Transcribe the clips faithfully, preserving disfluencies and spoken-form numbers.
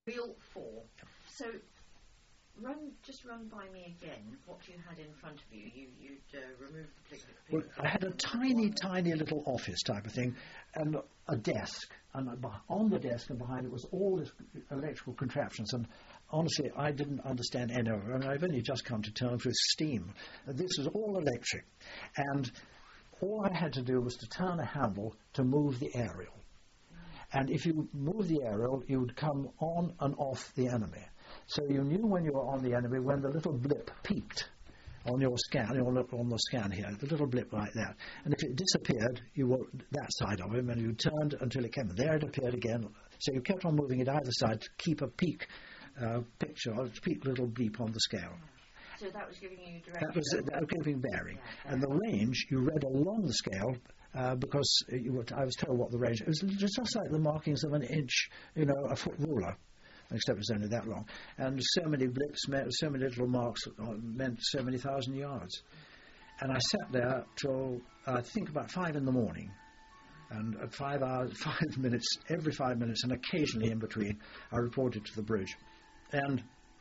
Reel four. So, run just run by me again what you had in front of you. You you'd uh, removed the pig. Well, I had a tiny, tiny little office type of thing, and a desk, and on the desk and behind it was all this electrical contraptions. And honestly, I didn't understand any of it. I mean, I've only just come to terms with steam. This was all electric, and all I had to do was to turn a handle to move the aerial. And if you move the aerial, you would come on and off the enemy. So you knew when you were on the enemy when the little blip peaked on your scan, on the scan here, the little blip like that. And if it disappeared, you were that side of him, and you turned until it came. There it appeared again. So you kept on moving it either side to keep a peak uh, picture, a peak little bleep on the scale. So that was giving you direction? That was, that was giving bearing. Yeah, and the range, you read along the scale, Uh, because you were, I was told what the range. It was just like the markings of an inch, you know, a foot ruler, except it was only that long. And so many blips meant so many little marks meant so many thousand yards. And I sat there till I think about five in the morning, and at five hours, five minutes, every five minutes, and occasionally in between, I reported to the bridge, and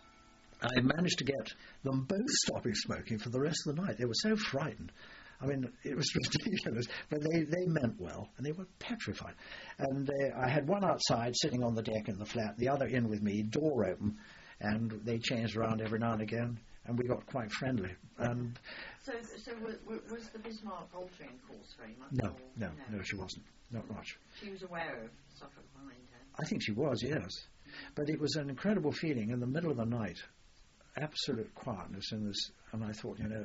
I managed to get them both stopping smoking for the rest of the night. They were so frightened. I mean, it was ridiculous, but they, they meant well, and they were petrified. And uh, I had one outside sitting on the deck in the flat, the other in with me, door open, and they changed around every now and again, and we got quite friendly. And so, so was, was the Bismarck altering course very much? No, or, no, no, no, she wasn't, not much. She was aware of Suffolk behind her? I think she was, yes. But it was an incredible feeling in the middle of the night, absolute quietness in this, and I thought, you know,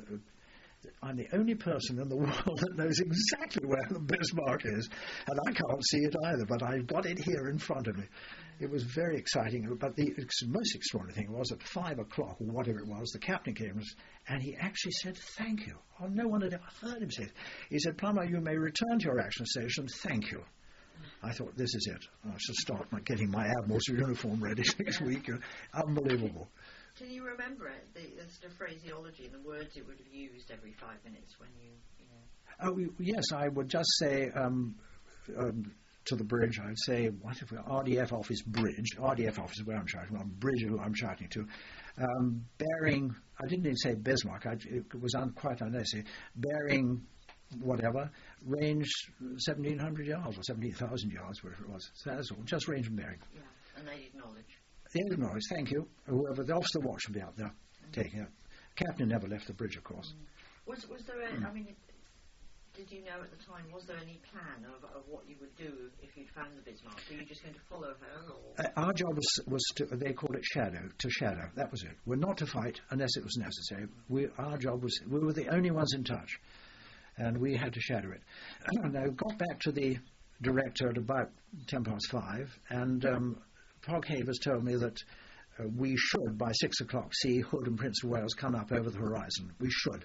I'm the only person in the world that knows exactly where the Bismarck is, and I can't see it either, but I've got it here in front of me. It was very exciting, but the ex- most extraordinary thing was at five o'clock, or whatever it was, the captain came, and he actually said, thank you. Oh, no one had ever heard him say it. He said, Plummer, you may return to your action station, thank you. I thought, this is it. I should start my, getting my Admiral's uniform ready next week. Unbelievable. Can you remember it, the, the sort of phraseology and the words you would have used every five minutes when you, you know? Oh, yes, I would just say um, um, to the bridge, I'd say, what if we, R D F office bridge, R D F office is where I'm shouting, well, bridge who I'm shouting to, um, bearing, I didn't even say Bismarck, I, it was un, quite unnecessary, bearing whatever, range seventeen hundred yards or seventeen thousand yards, whatever it was. So that's all, just range and bearing. Yeah, and they acknowledge. They acknowledge, thank you. Whoever, the officer watch will be out there mm. taking it. Captain never left the bridge, of course. Mm. Was was there a, mm. I mean, did you know at the time, was there any plan of, of what you would do if you'd found the Bismarck? Were you just going to follow her? Or? Uh, our job was, was to, they called it shadow, to shadow, that was it. We're not to fight unless it was necessary. We, our job was, we were the only ones in touch, and we had to shadow it. And I got back to the director at about ten past five, and um, Pog Havers told me that uh, we should, by six o'clock, see Hood and Prince of Wales come up over the horizon. We should.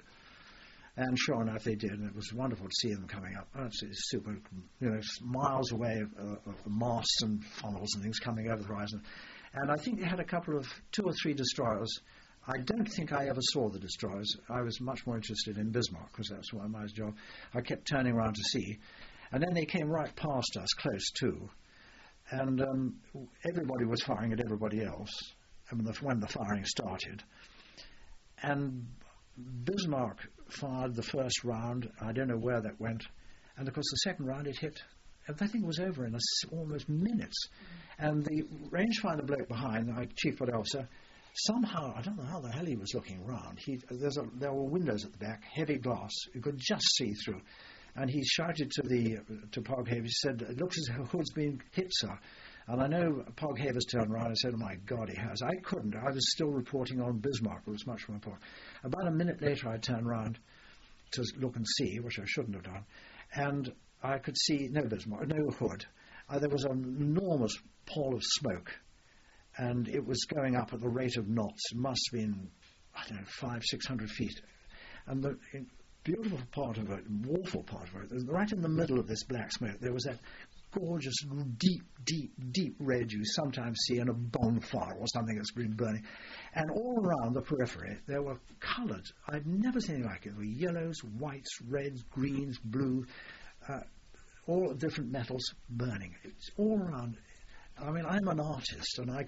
And sure enough, they did, and it was wonderful to see them coming up. Absolutely super, you know, miles away of, uh, of masts and funnels and things coming over the horizon. And I think they had a couple of, two or three destroyers. I don't think I ever saw the destroyers. I was much more interested in Bismarck, because that's what my job. I kept turning around to see. And then they came right past us, close to. And um, everybody was firing at everybody else I mean, the, when the firing started. And Bismarck fired the first round. I don't know where that went. And, of course, the second round it hit. And that thing was over in a, almost minutes. Mm. And the rangefinder bloke behind, the chief field officer, somehow, I don't know how the hell he was looking round. He, there's a, there were windows at the back, heavy glass. You could just see through. And he shouted to the to Pog Havers, he said, it looks as if Hood's been hit, sir. And I know Pog Havers turned around and said, oh, my God, he has. I couldn't. I was still reporting on Bismarck. It was much more important. About a minute later, I turned around to look and see, which I shouldn't have done. And I could see no Bismarck, no Hood. Uh, there was an enormous pall of smoke. And it was going up at the rate of knots. It must have been, I don't know, five, six hundred feet. And the beautiful part of it, awful part of it, right in the middle of this black smoke, there was that gorgeous, deep, deep, deep red you sometimes see in a bonfire or something that's been burning. And all around the periphery, there were coloured. I've never seen anything like it. There were yellows, whites, reds, greens, blue, uh, all different metals burning. It's all around. I mean, I'm an artist, and I could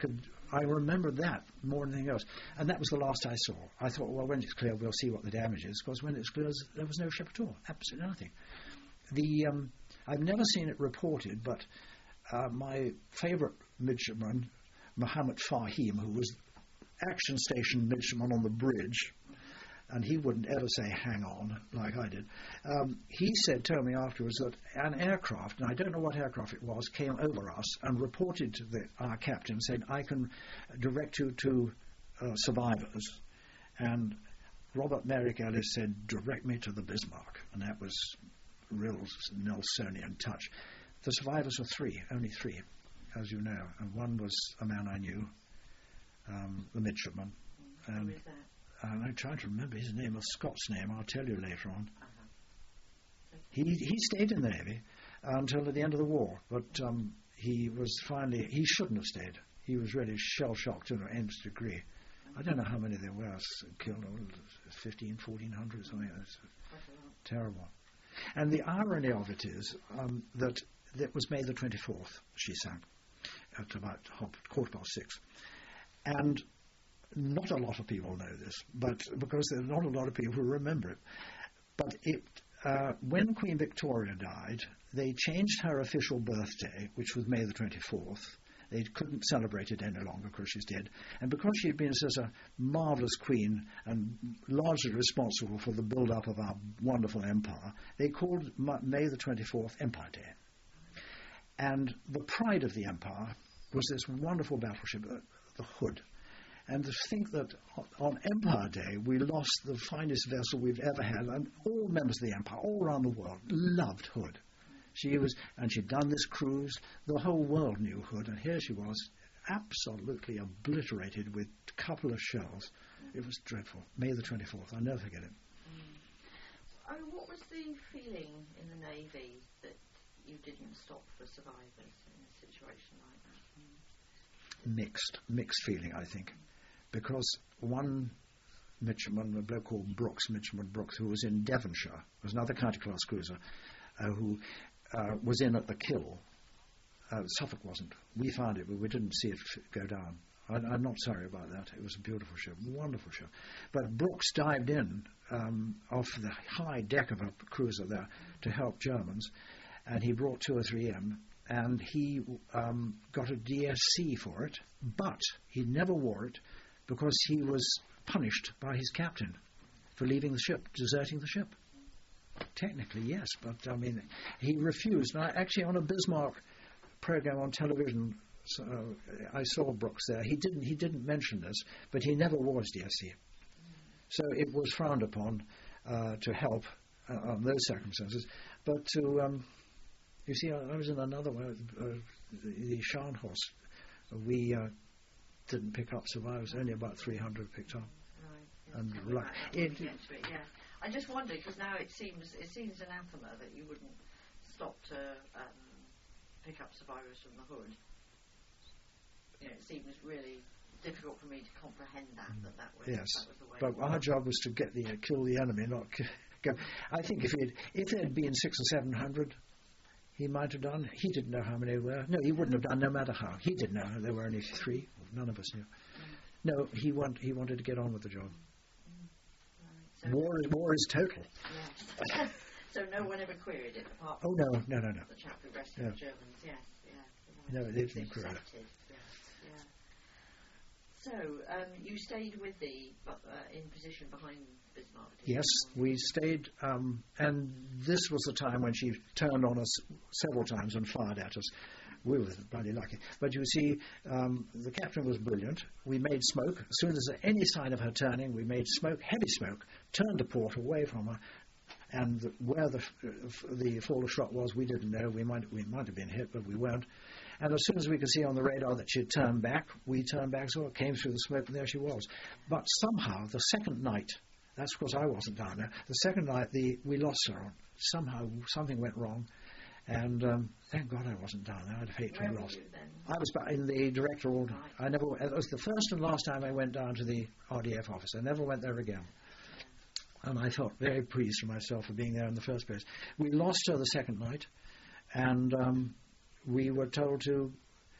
I remembered that more than anything else. And that was the last I saw. I thought, well, when it's clear, we'll see what the damage is. Because when it's clear, there was no ship at all. Absolutely nothing. The um, I've never seen it reported, but uh, my favourite midshipman, Muhammad Fahim, who was action station midshipman on the bridge, and he wouldn't ever say hang on like I did, um, he said, told me afterwards that an aircraft, and I don't know what aircraft it was, came over us and reported to the, our captain, saying, I can direct you to uh, survivors. And Robert Merrick Ellis said, direct me to the Bismarck. And that was real Nelsonian touch. The survivors were three, only three, as you know. And one was a man I knew, um, the midshipman. Who is that? And I'm trying to remember his name, a Scots name, I'll tell you later on. Uh-huh. He he stayed in the Navy until the end of the war, but um, he was finally, he shouldn't have stayed. He was really shell-shocked to an nth degree. I don't know how many there were killed, fifteen, fourteen hundred, something like that. Terrible. And the irony of it is um, that it was May the twenty-fourth she sank at about quarter past six. And not a lot of people know this, but because there are not a lot of people who remember it. But it, uh, when Queen Victoria died, they changed her official birthday, which was May the twenty-fourth. They couldn't celebrate it any longer because she's dead. And because she had been such a marvellous queen and largely responsible for the build-up of our wonderful empire, they called May the twenty-fourth Empire Day. And the pride of the empire was this wonderful battleship, the Hood. And to think that on Empire Day we lost the finest vessel we've ever had, and all members of the empire, all around the world, loved Hood. She was, and she'd done this cruise. The whole world knew Hood, and here she was, absolutely obliterated with a couple of shells. It was dreadful. May the twenty-fourth. I'll never forget it. Mm. Oh, what was the feeling in the Navy that you didn't stop for survivors in a situation like that? Mm. Mixed, mixed feeling, I think. Because one midshipman, a bloke called Brooks, midshipman Brooks, who was in Devonshire, was another county class cruiser, uh, who uh, was in at the Kill. Uh, Suffolk wasn't. We found it, but we didn't see it go down. I, I'm not sorry about that. It was a beautiful ship, wonderful ship. But Brooks dived in um, off the high deck of a cruiser there to help Germans, and he brought two or three in. And he um, got a D S C for it, but he never wore it because he was punished by his captain for leaving the ship, deserting the ship. Technically, yes, but I mean, he refused. And I, actually, on a Bismarck program on television, so, uh, I saw Brooks there. He didn't. He didn't mention this, but he never wore his D S C. So it was frowned upon uh, to help uh, on those circumstances, but to um, you see, I, I was in another one, uh, the, the Scharnhorst. We uh, didn't pick up survivors. Only about three hundred picked up. Right. And Yes, like, it, it, it, yeah. I just wondered because now it seems it seems anathema that you wouldn't stop to um, pick up survivors from the Hood. You know, it seems really difficult for me to comprehend that that that was, yes, that was the way. but our job was to get the uh, kill the enemy, not k- go. I think if it if there had been six or seven hundred, he might have done. He didn't know how many there were. No, he wouldn't have done, no matter how. He didn't know there were only three. None of us knew. Mm. No, he want, he wanted to get on with the job. Mm. Right. So War is war is total. yes. So no one ever queried it apart from Oh no, no, no, no. the chap who rescued Yeah. the Germans. Yes, yeah. No, they didn't query it. Accepted, yes, yeah. So um, you stayed with the uh, in position behind Bismarck. did Yes, you? we stayed, um, and this was the time when she turned on us several times and fired at us. We were bloody lucky. But you see, um, the captain was brilliant. We made smoke. As soon as there was any sign of her turning, we made smoke, heavy smoke, turned the port away from her. And the, where the the fall of shot was, we didn't know. We might we might have been hit, but we weren't. And as soon as we could see on the radar that she'd turned back, we turned back. So it came through the smoke, and there she was. But somehow, the second night, that's because I wasn't down there. The second night, the we lost her. Somehow, something went wrong, and um, thank God I wasn't down there. I'd hate to Where have were lost. you then? I was back in the directoral. Right. I never. It was the first and last time I went down to the R D F office. I never went there again. And I felt very pleased with myself for being there in the first place. We lost her the second night, and um, we were told to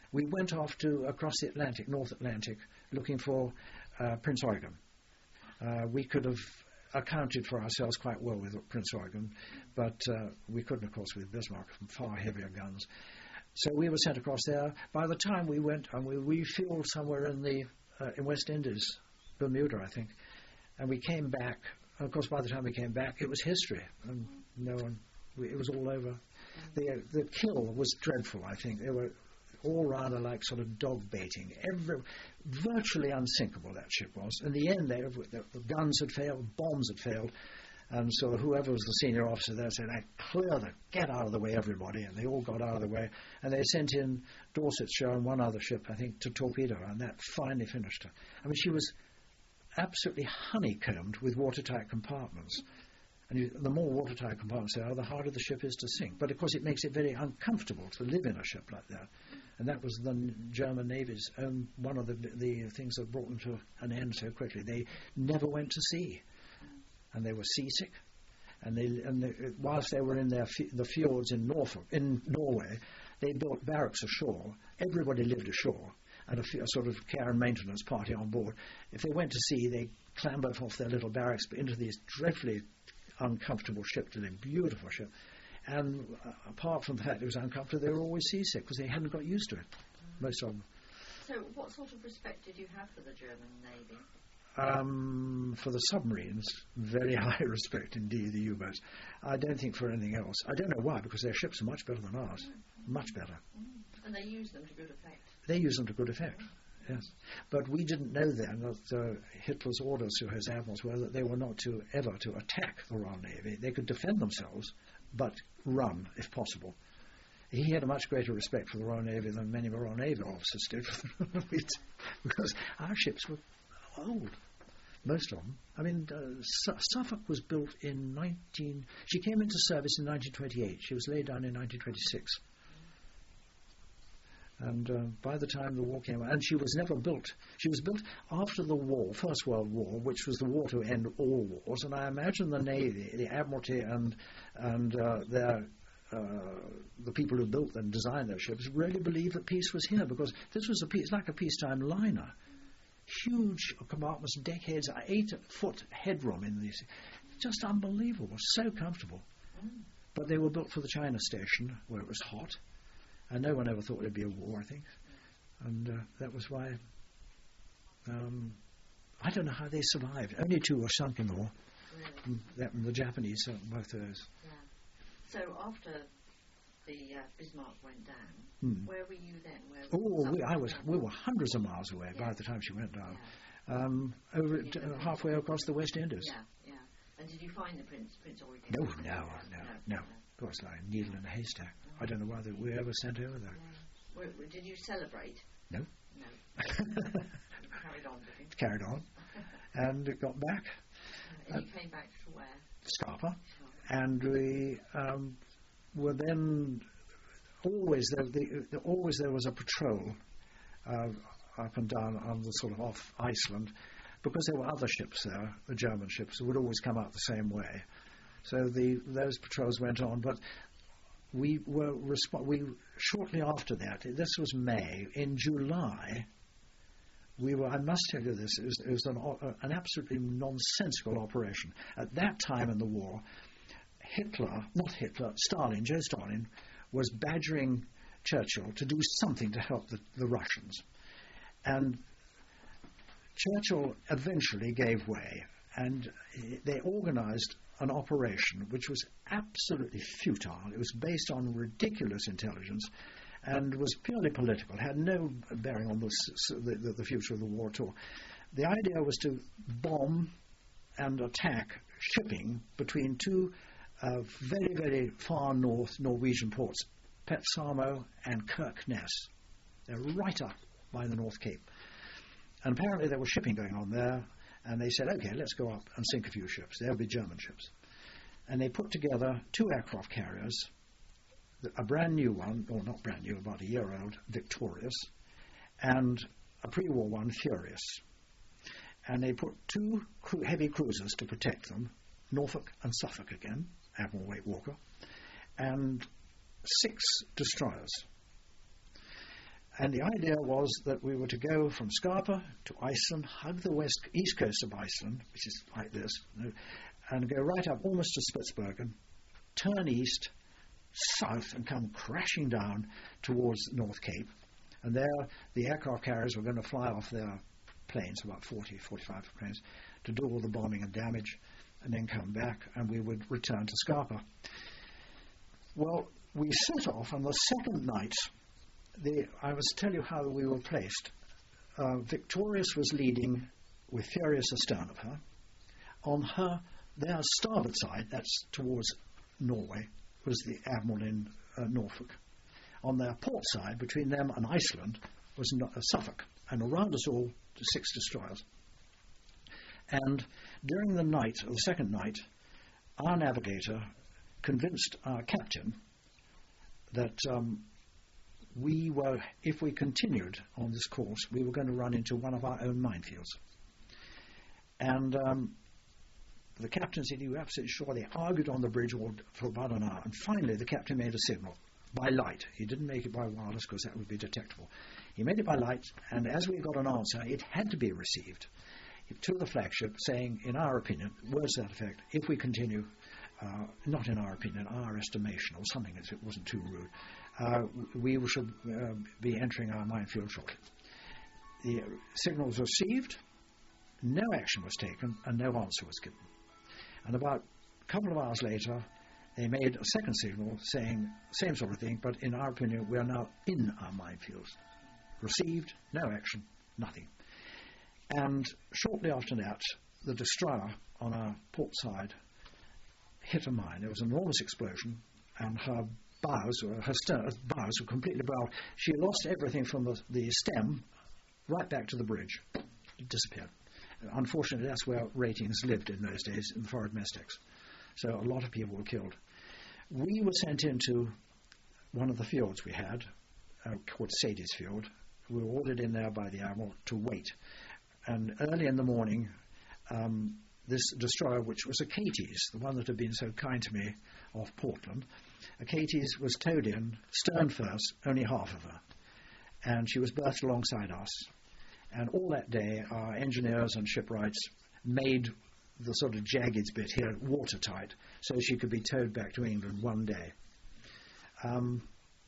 we went off to across the Atlantic, North Atlantic, looking for uh, Prince Eugen. Uh, we could have accounted for ourselves quite well with Prince Eugen, but uh, we couldn't, of course, with Bismarck, far heavier guns. So we were sent across there. By the time we went, and we refueled somewhere in the uh, in West Indies, Bermuda, I think, and we came back. And of course, by the time we came back, it was history, and no one. We, it was all over. The the kill was dreadful. I think they were all rather like sort of dog baiting. Every virtually unsinkable that ship was. In the end, they, the, the guns had failed, bombs had failed. And so whoever was the senior officer there said, "I clear the, get out of the way, everybody." And they all got out of the way. And they sent in Dorsetshire and one other ship, I think, to torpedo her. And that finally finished her. I mean, she was absolutely honeycombed with watertight compartments. And you, the more watertight compartments there are, the harder the ship is to sink. But, of course, it makes it very uncomfortable to live in a ship like that. And that was the German Navy's own, one of the, the things that brought them to an end so quickly. They never went to sea. And they were seasick, and they and they, whilst they were in their f- the fjords in Norfolk, in Norway, they built barracks ashore. Everybody lived ashore, and a, f- a sort of care and maintenance party on board. If they went to sea, they clambered off their little barracks into these dreadfully uncomfortable ships, a beautiful ship. And uh, apart from the fact it was uncomfortable, they were always seasick because they hadn't got used to it, most of them. So, what sort of respect did you have for the German Navy? Um, for the submarines, very high respect indeed, the U-boats. I don't think for anything else. I don't know why, because their ships are much better than ours. Mm. Much better. Mm. And they use them to good effect. They use them to good effect, mm. yes. But we didn't know then that uh, Hitler's orders to his admirals were that they were not to ever to attack the Royal Navy. They could defend themselves, but run, if possible. He had a much greater respect for the Royal Navy than many Royal Navy officers did, because our ships were old. Most of them. I mean, uh, Su- Suffolk was built in nineteen... She came into service in nineteen twenty-eight. She was laid down in nineteen twenty-six. And uh, by the time the war came... And she was never built. She was built after the war, First World War, which was the war to end all wars. And I imagine the Navy, the Admiralty and, and uh, their... Uh, the people who built and designed those ships really believed that peace was here, because this was a peace, like a peacetime liner. Huge compartments, deckheads, eight-foot headroom in these. Just unbelievable, so comfortable. Mm. But they were built for the China station, where it was hot, and no one ever thought there'd be a war, I think. And uh, that was why... Um, I don't know how they survived. Only two were sunk in the war. Really? That, the Japanese, uh, both those. Yeah. So after the uh, Bismarck went down, Hmm. where were you then? Where oh, we, I was. We were hundreds of miles away yeah. by the time she went down. Yeah. Um, over at, uh, halfway across the West Indies. Yeah, yeah. And did you find the Prince Prince Eugen? No, no, no, no, no. no. Of course, like a needle in a haystack. Oh. I don't know why we were ever sent over there. Yeah. Were, did you celebrate? No. No. Carried on, did you? Carried on, and it got back. Uh, and you uh, came back to where? Scapa, and we um, were then. Always there, the, the, always there was a patrol uh, up and down on the sort of off Iceland, because there were other ships there, the German ships, that would always come out the same way. So the those patrols went on, but we were resp- we shortly after that. This was May. In July, we were. I must tell you this: it was, it was an, uh, an absolutely nonsensical operation. At that time in the war, Hitler, not Hitler, Stalin, Joe Stalin, was badgering Churchill to do something to help the, the Russians. And Churchill eventually gave way, and they organized an operation which was absolutely futile. It was based on ridiculous intelligence and was purely political, had no bearing on the, the, the future of the war at all. The idea was to bomb and attack shipping between two Uh, very, very far north Norwegian ports, Petsamo and Kirkenes. They're right up by the North Cape. And apparently there was shipping going on there, and they said, okay, let's go up and sink a few ships. There'll be German ships. And they put together two aircraft carriers, a brand new one, or not brand new, about a year old, Victorious, and a pre-war one, Furious. And they put two cru- heavy cruisers to protect them, Norfolk and Suffolk again, Admiral Wake Walker, and six destroyers. And the idea was that we were to go from Scapa to Iceland, hug the west east coast of Iceland, which is like this, and go right up almost to Spitsbergen, turn east, south, and come crashing down towards North Cape. And there, the aircraft carriers were going to fly off their planes, about forty, forty-five planes, to do all the bombing and damage, and then come back, and we would return to Scapa. Well, we set off on the second night. The, I must tell you how we were placed. Uh, Victorious was leading with Furious astern of her. On her, their starboard side, that's towards Norway, was the Admiral in uh, Norfolk. On their port side, between them and Iceland, was no- uh, Suffolk. And around us all, six destroyers. And during the night, or the second night, our navigator convinced our captain that um, we were, if we continued on this course, we were going to run into one of our own minefields. And um, the captain said he was absolutely sure. They argued on the bridge for about an hour. And finally, the captain made a signal by light. He didn't make it by wireless because that would be detectable. He made it by light, and as we got an answer, it had to be received to the flagship saying, in our opinion, words to that effect, if we continue, uh, not in our opinion, our estimation, or something as it wasn't too rude, uh, we should uh, be entering our minefield shortly. The signal was received, no action was taken, and no answer was given. And about a couple of hours later, they made a second signal saying same sort of thing, but in our opinion, we are now in our minefields. Received, no action, nothing. And shortly after that, the destroyer on our port side hit a mine. There was an enormous explosion, and her bows, or her stern, bows were completely blown. She lost everything from the, the stem right back to the bridge. It disappeared. Unfortunately, that's where ratings lived in those days, in the forward mess decks. So a lot of people were killed. We were sent into one of the fields we had, uh, called Sadie's Field. We were ordered in there by the Admiral to wait. And early in the morning, um, this destroyer, which was a Katie's, the one that had been so kind to me off Portland, a Katie's was towed in, stern first, only half of her. And she was berthed alongside us. And all that day, our engineers and shipwrights made the sort of jagged bit here watertight so she could be towed back to England one day. Um,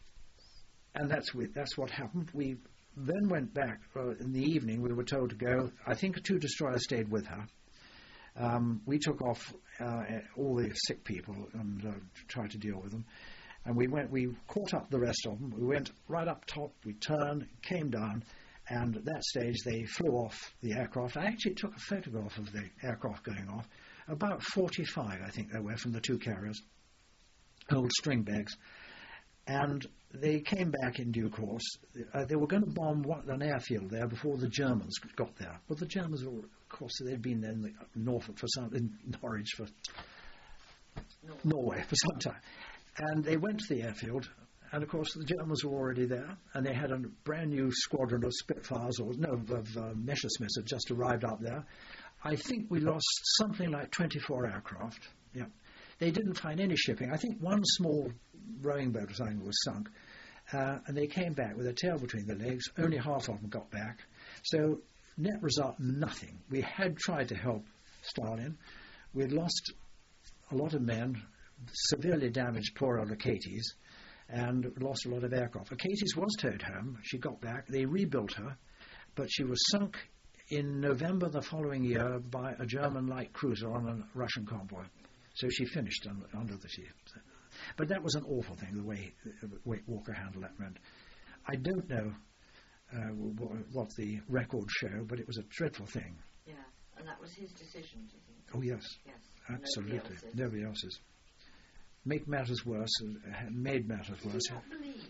and that's, with, that's what happened. We then went back uh, in the evening. We were told to go. I think two destroyers stayed with her. Um, we took off uh, all the sick people and uh, tried to deal with them. And we went. We caught up the rest of them. We went right up top. We turned, came down, and at that stage they flew off the aircraft. I actually took a photograph of the aircraft going off. About forty-five, I think they were, from the two carriers, old string bags. And they came back in due course. Uh, they were going to bomb one, an airfield there before the Germans got there. But the Germans, were, of course, they'd been in the, Norfolk for some, in Norwich for no. Norway for some time. And they went to the airfield, and of course the Germans were already there, and they had a brand new squadron of Spitfires, or no, of uh, Messerschmitts had just arrived up there. I think we lost something like twenty-four aircraft. Yeah. They didn't find any shipping. I think one small rowing boat or something was sunk, uh, and they came back with their tail between their legs. Only half of them got back. So net result, nothing. We had tried to help Stalin. We'd lost a lot of men, severely damaged poor old Katie's, and lost a lot of aircraft. Katie's was towed home. She got back. They rebuilt her, but she was sunk in November the following year by a German light cruiser on a Russian convoy. So she finished under, under the sea. But that was an awful thing, the way, the way Walker handled that meant. I don't know uh, what the records show, but it was a dreadful thing. Yeah, and that was his decision, do you think? Oh, yes. Yes. Absolutely. Nobody else's. Nobody else's. Make matters worse, uh, made matters worse. Did you not believe?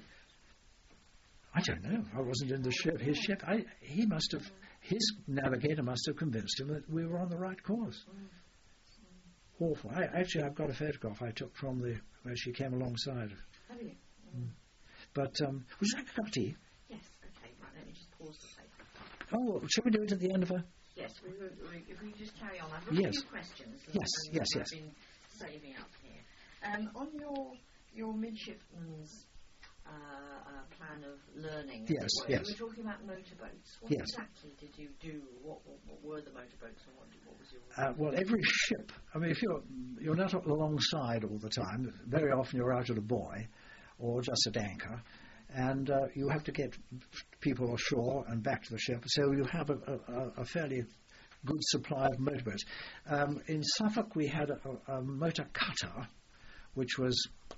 I don't know. I wasn't in the ship. His ship, I, he must have, his navigator must have convinced him that we were on the right course. Mm. Awful. I, actually, I've got a photograph I took from the where she came alongside. Have you? Mm. But um, would you like a cup of tea? Yes. Okay. Right. Let me just pause the tape. Oh, well, shall we do it at the end of a? Yes. We, we, we, if we just carry on, I've got yes. a few questions. Yes. Yes. Yes. I've been saving up here. Um, on your your midshipman's uh, uh, plan of learning. as Yes, it were. yes. You were talking about motorboats. What Yes. exactly did you do? What, what, what were the motorboats, and what, what was your? Uh, well, every ship. I mean, if you're you're not alongside all the time, very often you're out at a buoy, or just at anchor, and uh, you have to get people ashore and back to the ship. So you have a, a, a fairly good supply of motorboats. Um, in Suffolk, we had a, a motor cutter, which was,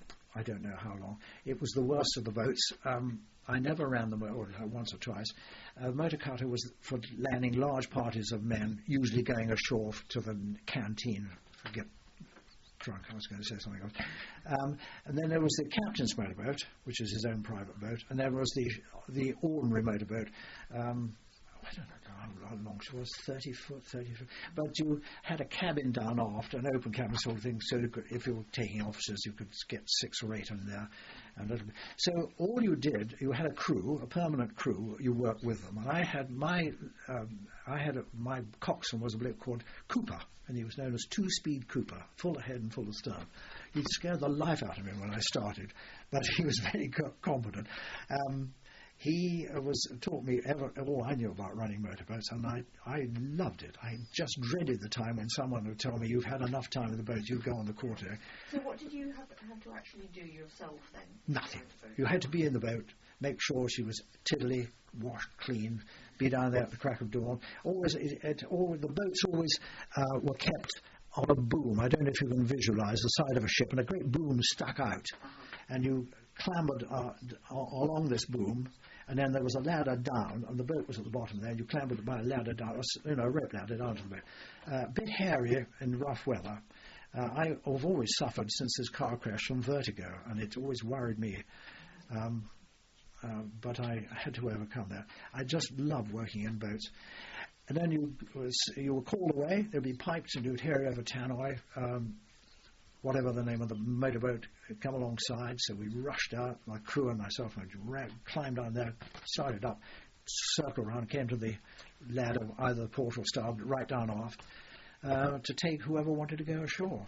I don't know how long. It was the worst of the boats. Um, I never ran them or once or twice. A motor cutter was for landing large parties of men, usually going ashore to the canteen to get drunk. I was going to say something else. Um, and then there was the captain's motorboat, which is his own private boat, and there was the the ordinary motorboat. Um, I don't know how long she was, thirty foot, thirty foot. But you had a cabin down aft, an open cabin sort of thing, so you could, if you were taking officers, you could get six or eight in there. And a little bit. So all you did, you had a crew, a permanent crew, you worked with them. And I had my, um, I had a, my coxswain was a bloke called Cooper, and he was known as Two-Speed Cooper, full ahead and full of stern. He'd scared the life out of me when I started, but he was very co- competent. Um, He uh, was taught me ever, all I knew about running motorboats, and I, I loved it. I just dreaded the time when someone would tell me, you've had enough time in the boat, you go on the quarter. So what did you have, have to actually do yourself then? Nothing. You had to be in the boat, make sure she was tiddly, washed clean, be down there at the crack of dawn. Always, it, it, all, the boats always uh, were kept on a boom. I don't know if you can visualise the side of a ship, and a great boom stuck out, Uh-huh. and you clambered uh, d- along this boom. And then there was a ladder down, and the boat was at the bottom there. You clambered by a ladder down, you know, a rope ladder down to the boat. Uh, a bit hairy in rough weather. Uh, I, I've always suffered since this car crash from vertigo, and it's always worried me. Um, uh, but I had to overcome that. I just love working in boats. And then you was, you were called away. There'd be pipes, and you'd hear over Tannoy. Um, whatever the name of the motorboat had come alongside, so we rushed out, my crew and myself, and ran, climbed down there, started up, circled around, came to the ladder, either the port or starboard, right down aft, uh, to take whoever wanted to go ashore.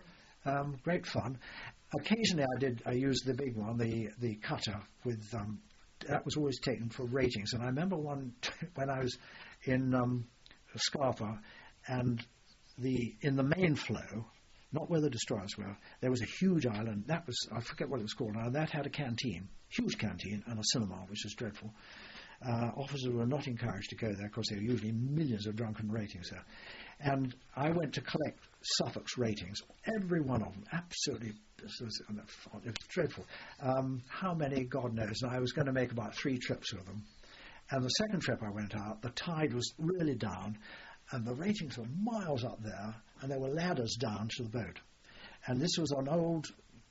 Um, great fun. Occasionally I did, I used the big one, the, the cutter, with, um, that was always taken for ratings, and I remember one, when I was in um, Scapa, and the in the main flow, not where the destroyers were, there was a huge island. That was, I forget what it was called now, that had a canteen, huge canteen, and a cinema, which was dreadful. Uh, officers were not encouraged to go there because there were usually millions of drunken ratings there. And I went to collect Suffolk's ratings, every one of them, absolutely, this was, it was dreadful. Um, how many, God knows, and I was going to make about three trips with them. And the second trip I went out, the tide was really down, and the ratings were miles up there, and there were ladders down to the boat. And this was an old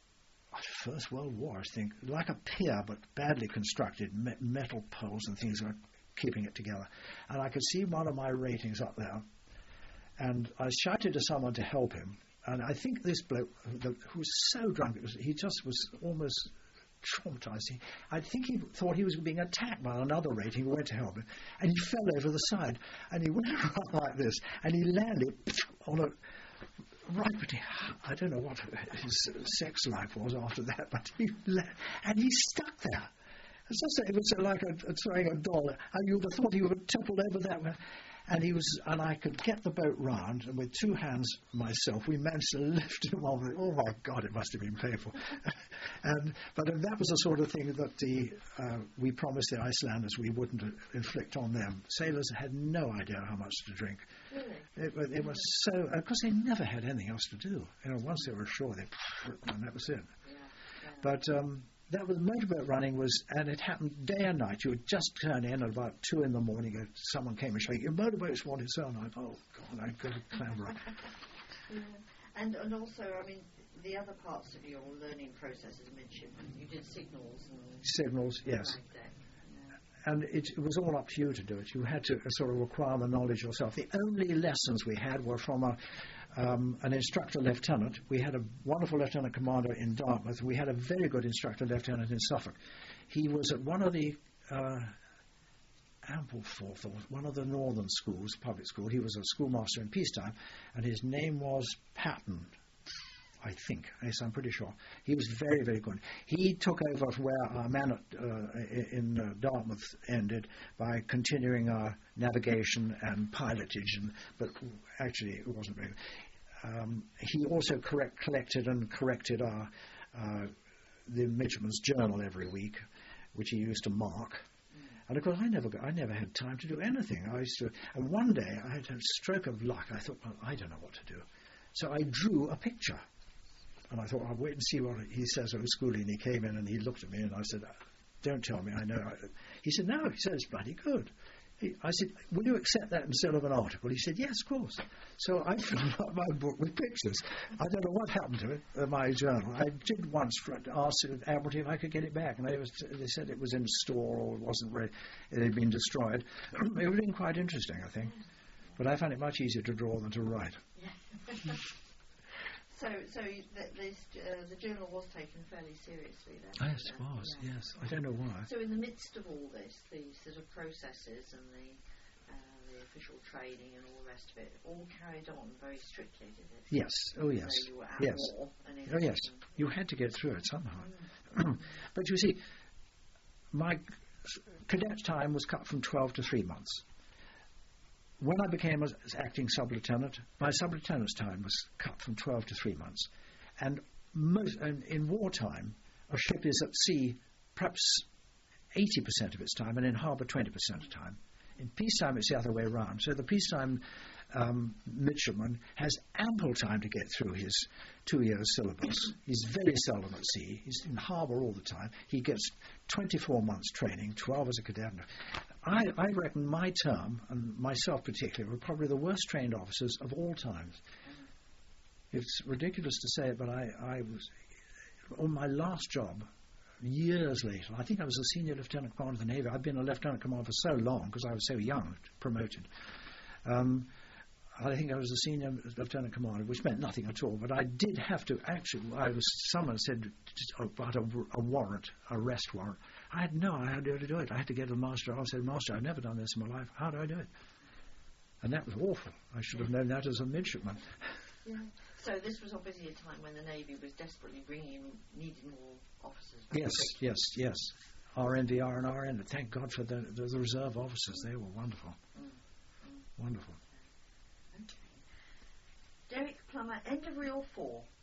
First World War, I think, like a pier, but badly constructed, me- metal poles and things were keeping it together. And I could see one of my ratings up there, and I shouted to someone to help him. And I think this bloke, who was so drunk, it was, he just was almost traumatized. I think he thought he was being attacked by another rating who went to help him, and he fell over the side, and he went around like this, and he landed on a right between, I don't know what his sex life was after that, but he la- and he stuck there. It's just, it was like a, a throwing a doll, and you would have thought he would have toppled over that way. And he was, and I could get the boat round, and with two hands myself, we managed to lift him off. Oh my God, it must have been painful. and but that was the sort of thing that the uh, we promised the Icelanders we wouldn't inflict on them. Sailors had no idea how much to drink. Really? It, it was so, because they never had anything else to do. You know, once they were ashore, they and that was it. Yeah, yeah. But um, that was motorboat running was, and it happened day and night. You would just turn in at about two in the morning, and someone came and shake your motorboat's wanted so, and I'd, oh God, I'd go to clamber up. Yeah. And and also, I mean, the other parts of your learning process as midshipman, you did signals and Signals, yes. flag deck. And it, it was all up to you to do it. You had to uh, sort of acquire the knowledge yourself. The only lessons we had were from a, um, an instructor lieutenant. We had a wonderful lieutenant commander in Dartmouth. We had a very good instructor lieutenant in Suffolk. He was at one of the uh, Ampleforth, or one of the northern schools, public school. He was a schoolmaster in peacetime, and his name was Patton. I think. Yes, I'm pretty sure. He was very, very good. He took over where our man at, uh, in uh, Dartmouth ended by continuing our navigation and pilotage, and, but actually it wasn't very um, he also correct, collected and corrected our uh, the midshipman's journal every week, which he used to mark. And of course, I never, got, I never had time to do anything. I used to, and one day I had a stroke of luck. I thought, well, I don't know what to do, so I drew a picture, and I thought, I'll wait and see what he says at school. And he came in and he looked at me, and I said, "Don't tell me. I know." He said, "No." He said, "It's bloody good." He, I said, "Will you accept that instead of an article?" He said, "Yes, of course." So I filled up my book with pictures. I don't know what happened to it, uh, my journal. I did once ask Admiralty if I could get it back, and they, was, they said it was in store or it wasn't ready, it had been destroyed. It would have been quite interesting, I think. But I found it much easier to draw than to write. Yeah. So, so th- this, uh, the journal was taken fairly seriously then? Yes, it was, yeah. Yes. I don't know why. So in the midst of all this, the sort of processes and the, uh, the official training and all the rest of it, all carried on very strictly, did it? Yes, oh yes. So you were at yes. war and in oh yes, you had to get through it somehow. Mm. But you see, my cadet time was cut from twelve to three months. When I became an acting sub-lieutenant, my sub-lieutenant's time was cut from twelve to three months. And, most, and in wartime, a ship is at sea perhaps eighty percent of its time, and in harbour twenty percent of the time. In peacetime, it's the other way around. So the peacetime um, midshipman has ample time to get through his two-year syllabus. He's very seldom at sea. He's in harbour all the time. He gets twenty-four months training, twelve as a cadet. I, I reckon my term, and myself particularly, were probably the worst trained officers of all times. It's ridiculous to say it, but I, I was, on my last job, years later, I think I was a senior lieutenant commander of the Navy. I've been a lieutenant commander for so long, because I was so young, promoted. Um, I think I was a senior lieutenant commander, which meant nothing at all, but I did have to, actually, I was, someone said about a, a warrant, arrest warrant. I had no idea how to do it. I had to get to the master. I said, "Master, I've never done this in my life. How do I do it?" And that was awful. I should have known that as a midshipman. Yeah. So this was obviously a time when the Navy was desperately bringing in, needing more officers. Yes, yes, yes. R N V R and R N. Thank God for the, the, the reserve officers. They were wonderful. Mm. Mm. Wonderful. Okay. Derek Plummer, end of reel four.